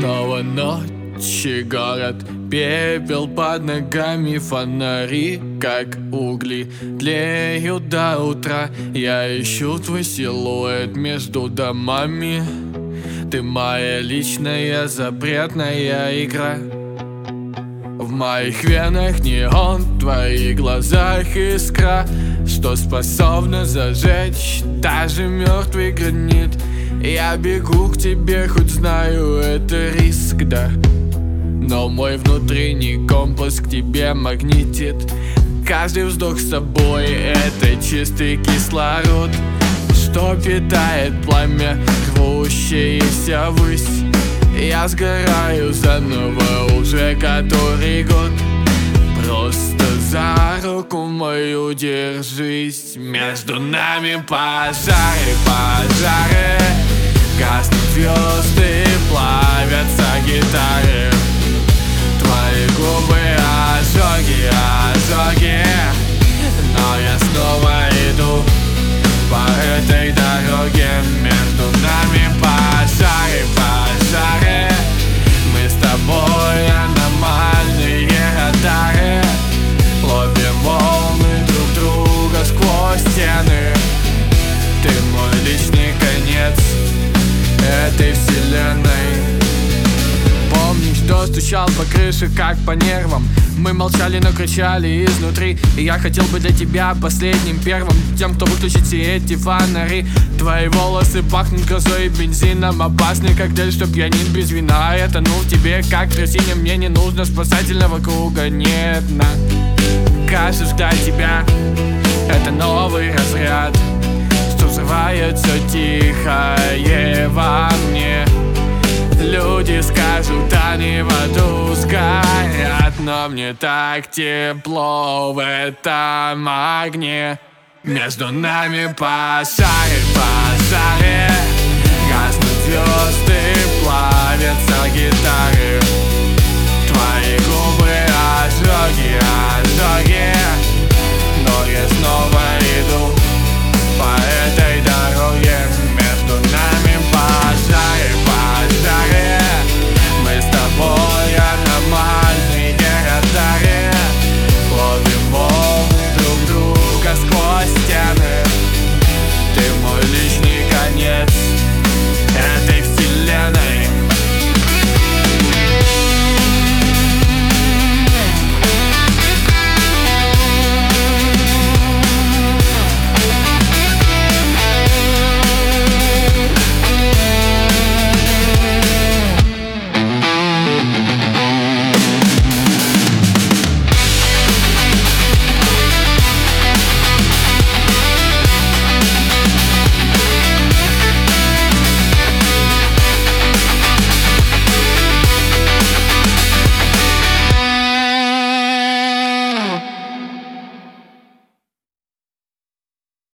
Снова ночь и город, пепел под ногами, фонари, как угли, тлеют до утра. Я ищу твой силуэт между домами. Ты моя личная запретная игра. В моих венах неон, в твоих глазах искра, что способна зажечь даже мертвый гранит. Я бегу к тебе, хоть знаю, это риск, да, но мой внутренний компас к тебе магнитит. Каждый вздох с собой — это чистый кислород, что питает пламя, рвущееся ввысь. Я сгораю заново уже который год. Просто за руку мою держись. Между нами пожары, пожары, гаснут звезды, плавятся гитары. Твои губы ожоги, ожоги, но я снова иду по этой дороге. Между нами пожары, пожары, мы с тобой аномальные радары. Ловим волны друг друга сквозь стены. Ты мой личный конец этой вселенной. Помнишь, что стучал по крыше, как по нервам? Мы молчали, но кричали изнутри. И я хотел бы для тебя последним первым, тем, кто выключит все эти фонари. Твои волосы пахнут грозой и бензином, опасны, как дель, что пьянит без вина. Я тону в тебе, как в трясине, мне не нужно спасательного круга, нет, на. Кажется, ждать тебя — это новый разряд, что взрывает все тихое во мне. Люди скажут, они в аду сгорят, но мне так тепло в этом огне. Между нами пожары, пожары,